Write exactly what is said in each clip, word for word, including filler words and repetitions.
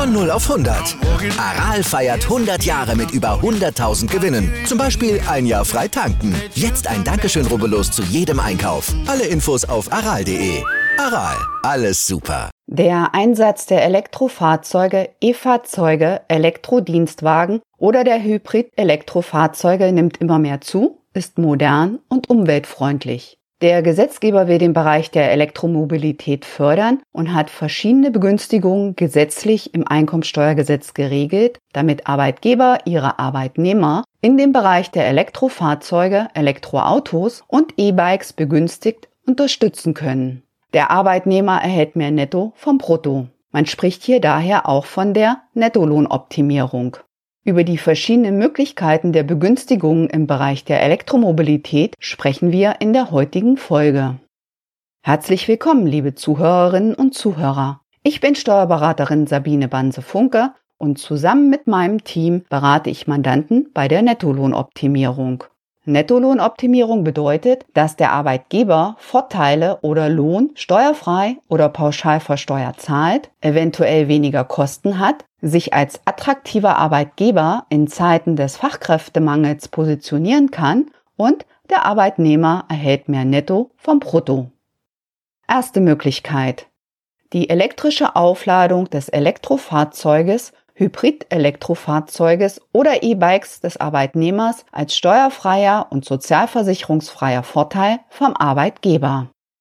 Von null auf hundert. Aral feiert hundert Jahre mit über hunderttausend Gewinnen. Zum Beispiel ein Jahr frei tanken. Jetzt ein Dankeschön, rubbellos zu jedem Einkauf. Alle Infos auf aral punkt de. Aral, alles super. Der Einsatz der Elektrofahrzeuge, E-Fahrzeuge, Elektrodienstwagen oder der Hybrid-Elektrofahrzeuge nimmt immer mehr zu, ist modern und umweltfreundlich. Der Gesetzgeber will den Bereich der Elektromobilität fördern und hat verschiedene Begünstigungen gesetzlich im Einkommensteuergesetz geregelt, damit Arbeitgeber ihre Arbeitnehmer in dem Bereich der Elektrofahrzeuge, Elektroautos und E-Bikes begünstigt unterstützen können. Der Arbeitnehmer erhält mehr Netto vom Brutto. Man spricht hier daher auch von der Nettolohnoptimierung. Über die verschiedenen Möglichkeiten der Begünstigungen im Bereich der Elektromobilität sprechen wir in der heutigen Folge. Herzlich willkommen, liebe Zuhörerinnen und Zuhörer. Ich bin Steuerberaterin Sabine Banse-Funke und zusammen mit meinem Team berate ich Mandanten bei der Nettolohnoptimierung. Nettolohnoptimierung bedeutet, dass der Arbeitgeber Vorteile oder Lohn steuerfrei oder pauschal versteuert zahlt, eventuell weniger Kosten hat, sich als attraktiver Arbeitgeber in Zeiten des Fachkräftemangels positionieren kann und der Arbeitnehmer erhält mehr Netto vom Brutto. Erste Möglichkeit: die elektrische Aufladung des Elektrofahrzeuges, Hybrid-Elektrofahrzeuges oder E-Bikes des Arbeitnehmers als steuerfreier und sozialversicherungsfreier Vorteil vom Arbeitgeber.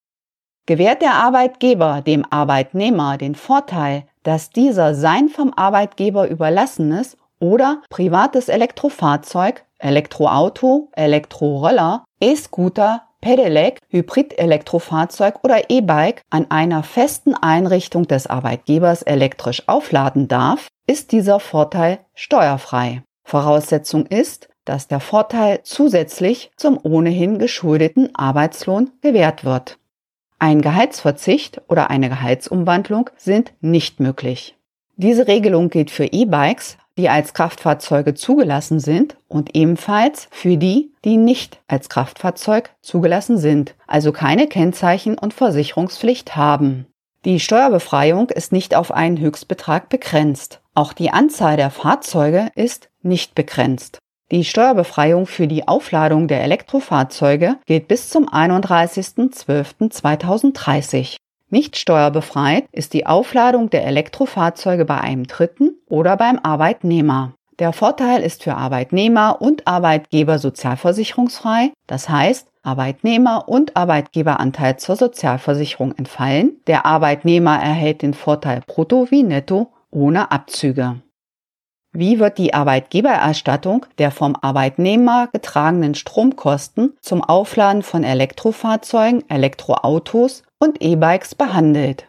Gewährt der Arbeitgeber dem Arbeitnehmer den Vorteil, dass dieser sein vom Arbeitgeber überlassenes oder privates Elektrofahrzeug, Elektroauto, Elektroroller, E-Scooter, Pedelec, Hybrid-Elektrofahrzeug oder E-Bike an einer festen Einrichtung des Arbeitgebers elektrisch aufladen darf, ist dieser Vorteil steuerfrei. Voraussetzung ist, dass der Vorteil zusätzlich zum ohnehin geschuldeten Arbeitslohn gewährt wird. Ein Gehaltsverzicht oder eine Gehaltsumwandlung sind nicht möglich. Diese Regelung gilt für E-Bikes, die als Kraftfahrzeuge zugelassen sind, und ebenfalls für die, die nicht als Kraftfahrzeug zugelassen sind, also keine Kennzeichen- und Versicherungspflicht haben. Die Steuerbefreiung ist nicht auf einen Höchstbetrag begrenzt. Auch die Anzahl der Fahrzeuge ist nicht begrenzt. Die Steuerbefreiung für die Aufladung der Elektrofahrzeuge gilt bis zum einunddreißigsten zwölften zweitausenddreißig. Nicht steuerbefreit ist die Aufladung der Elektrofahrzeuge bei einem Dritten oder beim Arbeitnehmer. Der Vorteil ist für Arbeitnehmer und Arbeitgeber sozialversicherungsfrei, das heißt, Arbeitnehmer- und Arbeitgeberanteil zur Sozialversicherung entfallen. Der Arbeitnehmer erhält den Vorteil brutto wie netto ohne Abzüge. Wie wird die Arbeitgebererstattung der vom Arbeitnehmer getragenen Stromkosten zum Aufladen von Elektrofahrzeugen, Elektroautos und E-Bikes behandelt?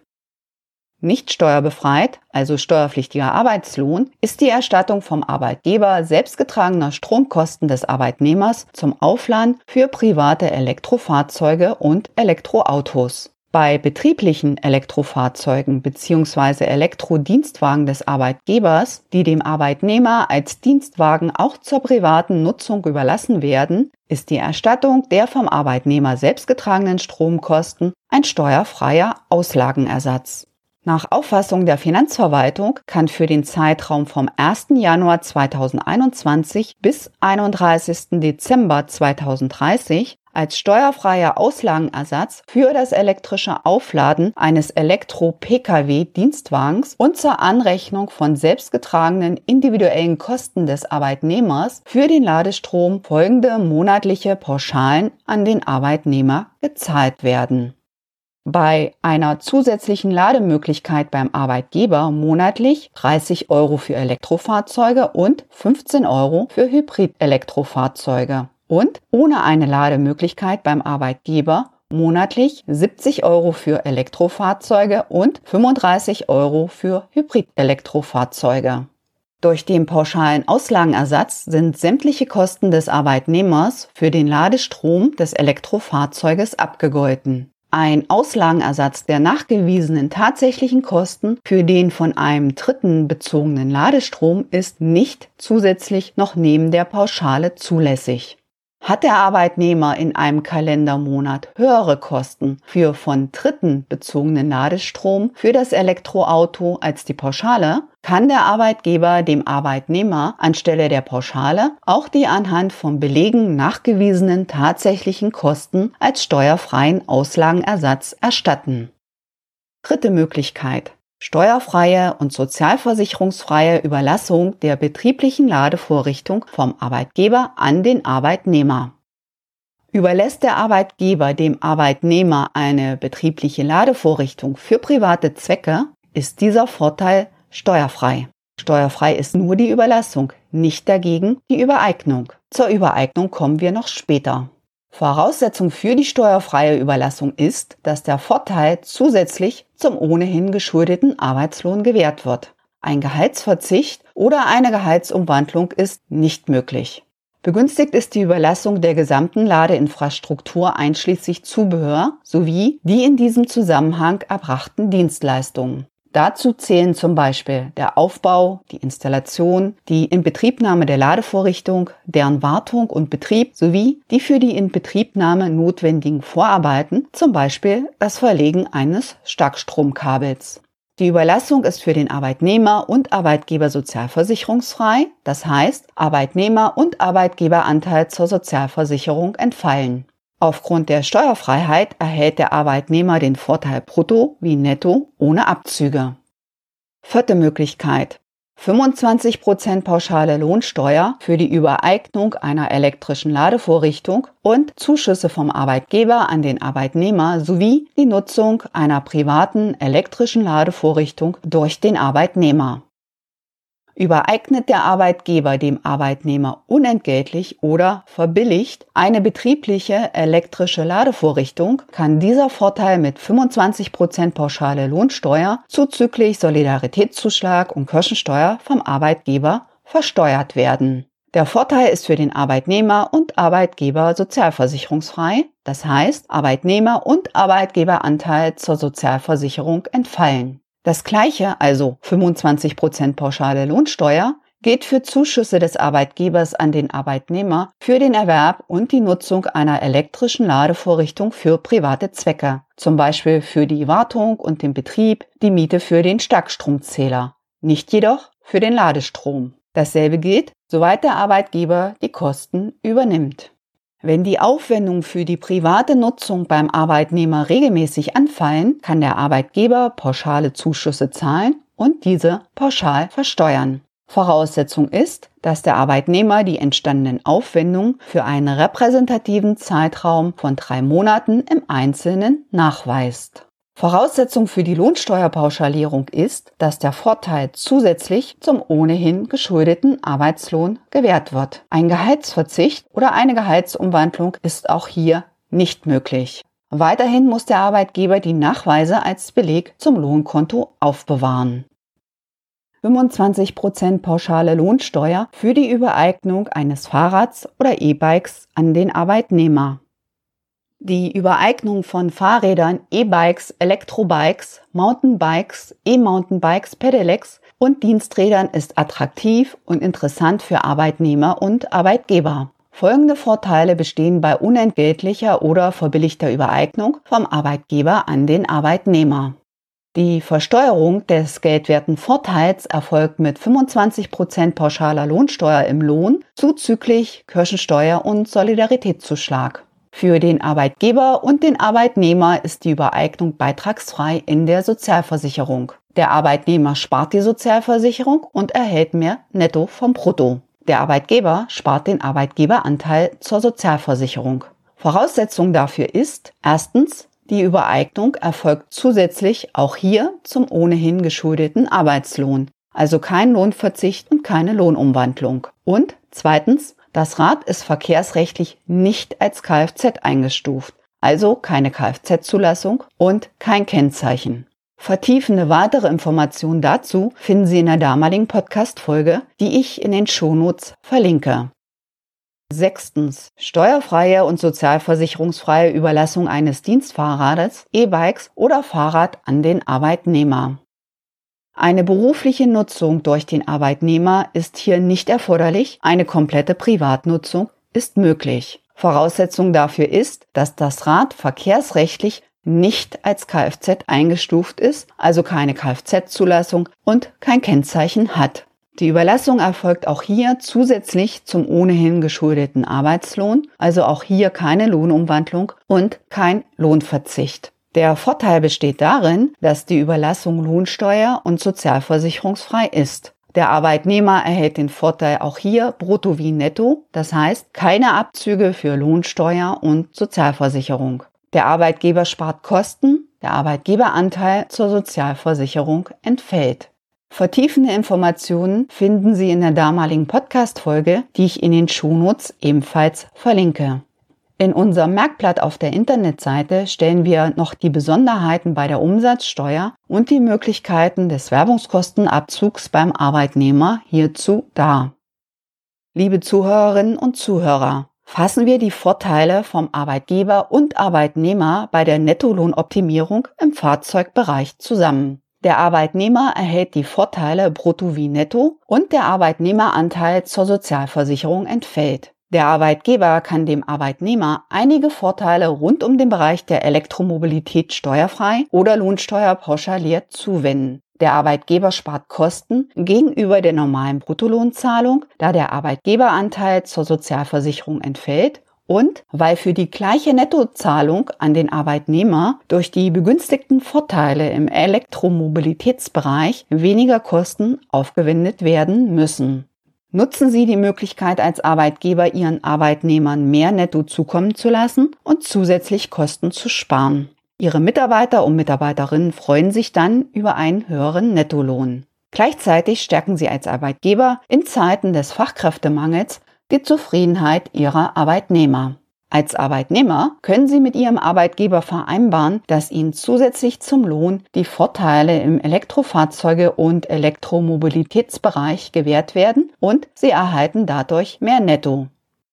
Nicht steuerbefreit, also steuerpflichtiger Arbeitslohn, ist die Erstattung vom Arbeitgeber selbstgetragener Stromkosten des Arbeitnehmers zum Aufladen für private Elektrofahrzeuge und Elektroautos. Bei betrieblichen Elektrofahrzeugen bzw. Elektrodienstwagen des Arbeitgebers, die dem Arbeitnehmer als Dienstwagen auch zur privaten Nutzung überlassen werden, ist die Erstattung der vom Arbeitnehmer selbst getragenen Stromkosten ein steuerfreier Auslagenersatz. Nach Auffassung der Finanzverwaltung kann für den Zeitraum vom ersten Januar zweitausendeinundzwanzig bis einunddreißigsten Dezember zweitausenddreißig als steuerfreier Auslagenersatz für das elektrische Aufladen eines Elektro-P K W-Dienstwagens und zur Anrechnung von selbstgetragenen individuellen Kosten des Arbeitnehmers für den Ladestrom folgende monatliche Pauschalen an den Arbeitnehmer gezahlt werden. Bei einer zusätzlichen Lademöglichkeit beim Arbeitgeber monatlich dreißig Euro für Elektrofahrzeuge und fünfzehn Euro für Hybrid-Elektrofahrzeuge. Und ohne eine Lademöglichkeit beim Arbeitgeber monatlich siebzig Euro für Elektrofahrzeuge und fünfunddreißig Euro für Hybrid-Elektrofahrzeuge. Durch den pauschalen Auslagenersatz sind sämtliche Kosten des Arbeitnehmers für den Ladestrom des Elektrofahrzeuges abgegolten. Ein Auslagenersatz der nachgewiesenen tatsächlichen Kosten für den von einem Dritten bezogenen Ladestrom ist nicht zusätzlich noch neben der Pauschale zulässig. Hat der Arbeitnehmer in einem Kalendermonat höhere Kosten für von Dritten bezogenen Ladestrom für das Elektroauto als die Pauschale, kann der Arbeitgeber dem Arbeitnehmer anstelle der Pauschale auch die anhand von Belegen nachgewiesenen tatsächlichen Kosten als steuerfreien Auslagenersatz erstatten. Dritte Möglichkeit: steuerfreie und sozialversicherungsfreie Überlassung der betrieblichen Ladevorrichtung vom Arbeitgeber an den Arbeitnehmer. Überlässt der Arbeitgeber dem Arbeitnehmer eine betriebliche Ladevorrichtung für private Zwecke, ist dieser Vorteil steuerfrei. Steuerfrei ist nur die Überlassung, nicht dagegen die Übereignung. Zur Übereignung kommen wir noch später. Voraussetzung für die steuerfreie Überlassung ist, dass der Vorteil zusätzlich zum ohnehin geschuldeten Arbeitslohn gewährt wird. Ein Gehaltsverzicht oder eine Gehaltsumwandlung ist nicht möglich. Begünstigt ist die Überlassung der gesamten Ladeinfrastruktur einschließlich Zubehör sowie die in diesem Zusammenhang erbrachten Dienstleistungen. Dazu zählen zum Beispiel der Aufbau, die Installation, die Inbetriebnahme der Ladevorrichtung, deren Wartung und Betrieb sowie die für die Inbetriebnahme notwendigen Vorarbeiten, zum Beispiel das Verlegen eines Starkstromkabels. Die Überlassung ist für den Arbeitnehmer und Arbeitgeber sozialversicherungsfrei, das heißt, Arbeitnehmer- und Arbeitgeberanteil zur Sozialversicherung entfallen. Aufgrund der Steuerfreiheit erhält der Arbeitnehmer den Vorteil brutto wie netto ohne Abzüge. Vierte Möglichkeit: fünfundzwanzig Prozent pauschale Lohnsteuer für die Übereignung einer elektrischen Ladevorrichtung und Zuschüsse vom Arbeitgeber an den Arbeitnehmer sowie die Nutzung einer privaten elektrischen Ladevorrichtung durch den Arbeitnehmer. Übereignet der Arbeitgeber dem Arbeitnehmer unentgeltlich oder verbilligt eine betriebliche elektrische Ladevorrichtung, kann dieser Vorteil mit fünfundzwanzig Prozent pauschale Lohnsteuer zuzüglich Solidaritätszuschlag und Kirchensteuer vom Arbeitgeber versteuert werden. Der Vorteil ist für den Arbeitnehmer und Arbeitgeber sozialversicherungsfrei, das heißt, Arbeitnehmer- und Arbeitgeberanteil zur Sozialversicherung entfallen. Das Gleiche, also fünfundzwanzig Prozent pauschale Lohnsteuer, gilt für Zuschüsse des Arbeitgebers an den Arbeitnehmer für den Erwerb und die Nutzung einer elektrischen Ladevorrichtung für private Zwecke, zum Beispiel für die Wartung und den Betrieb, die Miete für den Starkstromzähler, nicht jedoch für den Ladestrom. Dasselbe gilt, soweit der Arbeitgeber die Kosten übernimmt. Wenn die Aufwendungen für die private Nutzung beim Arbeitnehmer regelmäßig anfallen, kann der Arbeitgeber pauschale Zuschüsse zahlen und diese pauschal versteuern. Voraussetzung ist, dass der Arbeitnehmer die entstandenen Aufwendungen für einen repräsentativen Zeitraum von drei Monaten im Einzelnen nachweist. Voraussetzung für die Lohnsteuerpauschalierung ist, dass der Vorteil zusätzlich zum ohnehin geschuldeten Arbeitslohn gewährt wird. Ein Gehaltsverzicht oder eine Gehaltsumwandlung ist auch hier nicht möglich. Weiterhin muss der Arbeitgeber die Nachweise als Beleg zum Lohnkonto aufbewahren. fünfundzwanzig Prozent pauschale Lohnsteuer für die Übereignung eines Fahrrads oder E-Bikes an den Arbeitnehmer. Die Übereignung von Fahrrädern, E-Bikes, Elektrobikes, Mountainbikes, E-Mountainbikes, Pedelecs und Diensträdern ist attraktiv und interessant für Arbeitnehmer und Arbeitgeber. Folgende Vorteile bestehen bei unentgeltlicher oder verbilligter Übereignung vom Arbeitgeber an den Arbeitnehmer. Die Versteuerung des geldwerten Vorteils erfolgt mit fünfundzwanzig Prozent pauschaler Lohnsteuer im Lohn zuzüglich Kirchensteuer und Solidaritätszuschlag. Für den Arbeitgeber und den Arbeitnehmer ist die Übereignung beitragsfrei in der Sozialversicherung. Der Arbeitnehmer spart die Sozialversicherung und erhält mehr netto vom Brutto. Der Arbeitgeber spart den Arbeitgeberanteil zur Sozialversicherung. Voraussetzung dafür ist erstens, die Übereignung erfolgt zusätzlich auch hier zum ohnehin geschuldeten Arbeitslohn, also kein Lohnverzicht und keine Lohnumwandlung. Und zweitens, das Rad ist verkehrsrechtlich nicht als Kfz eingestuft, also keine Kfz-Zulassung und kein Kennzeichen. Vertiefende weitere Informationen dazu finden Sie in der damaligen Podcast-Folge, die ich in den Shownotes verlinke. Sechstens. Steuerfreie und sozialversicherungsfreie Überlassung eines Dienstfahrrades, E-Bikes oder Fahrrad an den Arbeitnehmer. Eine berufliche Nutzung durch den Arbeitnehmer ist hier nicht erforderlich, eine komplette Privatnutzung ist möglich. Voraussetzung dafür ist, dass das Rad verkehrsrechtlich nicht als Kfz eingestuft ist, also keine Kfz-Zulassung und kein Kennzeichen hat. Die Überlassung erfolgt auch hier zusätzlich zum ohnehin geschuldeten Arbeitslohn, also auch hier keine Lohnumwandlung und kein Lohnverzicht. Der Vorteil besteht darin, dass die Überlassung lohnsteuer- und sozialversicherungsfrei ist. Der Arbeitnehmer erhält den Vorteil auch hier brutto wie netto, das heißt keine Abzüge für Lohnsteuer und Sozialversicherung. Der Arbeitgeber spart Kosten, der Arbeitgeberanteil zur Sozialversicherung entfällt. Vertiefende Informationen finden Sie in der damaligen Podcast-Folge, die ich in den Shownotes ebenfalls verlinke. In unserem Merkblatt auf der Internetseite stellen wir noch die Besonderheiten bei der Umsatzsteuer und die Möglichkeiten des Werbungskostenabzugs beim Arbeitnehmer hierzu dar. Liebe Zuhörerinnen und Zuhörer, fassen wir die Vorteile vom Arbeitgeber und Arbeitnehmer bei der Nettolohnoptimierung im Fahrzeugbereich zusammen. Der Arbeitnehmer erhält die Vorteile brutto wie netto und der Arbeitnehmeranteil zur Sozialversicherung entfällt. Der Arbeitgeber kann dem Arbeitnehmer einige Vorteile rund um den Bereich der Elektromobilität steuerfrei oder Lohnsteuer pauschaliert zuwenden. Der Arbeitgeber spart Kosten gegenüber der normalen Bruttolohnzahlung, da der Arbeitgeberanteil zur Sozialversicherung entfällt und weil für die gleiche Nettozahlung an den Arbeitnehmer durch die begünstigten Vorteile im Elektromobilitätsbereich weniger Kosten aufgewendet werden müssen. Nutzen Sie die Möglichkeit als Arbeitgeber, Ihren Arbeitnehmern mehr Netto zukommen zu lassen und zusätzlich Kosten zu sparen. Ihre Mitarbeiter und Mitarbeiterinnen freuen sich dann über einen höheren Nettolohn. Gleichzeitig stärken Sie als Arbeitgeber in Zeiten des Fachkräftemangels die Zufriedenheit Ihrer Arbeitnehmer. Als Arbeitnehmer können Sie mit Ihrem Arbeitgeber vereinbaren, dass Ihnen zusätzlich zum Lohn die Vorteile im Elektrofahrzeuge- und Elektromobilitätsbereich gewährt werden und Sie erhalten dadurch mehr Netto.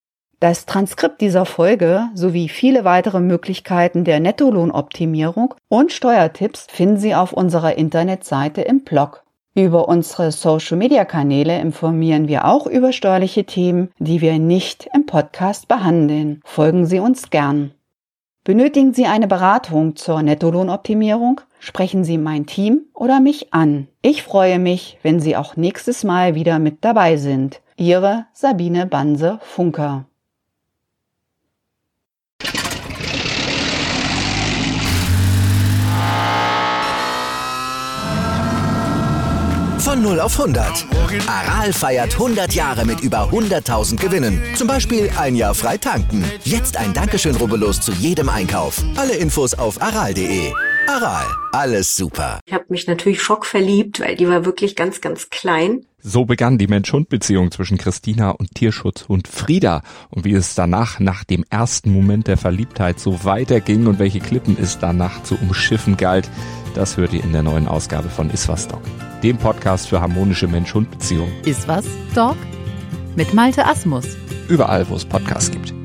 Das Transkript dieser Folge sowie viele weitere Möglichkeiten der Nettolohnoptimierung und Steuertipps finden Sie auf unserer Internetseite im Blog. Über unsere Social-Media-Kanäle informieren wir auch über steuerliche Themen, die wir nicht im Podcast behandeln. Folgen Sie uns gern. Benötigen Sie eine Beratung zur Nettolohnoptimierung? Sprechen Sie mein Team oder mich an. Ich freue mich, wenn Sie auch nächstes Mal wieder mit dabei sind. Ihre Sabine Banse-Funker. Von null auf hundert. Aral feiert hundert Jahre mit über hunderttausend Gewinnen. Zum Beispiel ein Jahr frei tanken. Jetzt ein Dankeschön, rubbellos zu jedem Einkauf. Alle Infos auf aral punkt de. Aral, alles super. Ich habe mich natürlich schockverliebt, weil die war wirklich ganz, ganz klein. So begann die Mensch-Hund-Beziehung zwischen Christina und Tierschutzhund Frieda. Und wie es danach, nach dem ersten Moment der Verliebtheit, so weiterging und welche Klippen es danach zu umschiffen galt, das hört ihr in der neuen Ausgabe von Iswas Dog, dem Podcast für harmonische Mensch-Hund-Beziehungen. Iswas Dog mit Malte Asmus. Überall, wo es Podcasts gibt.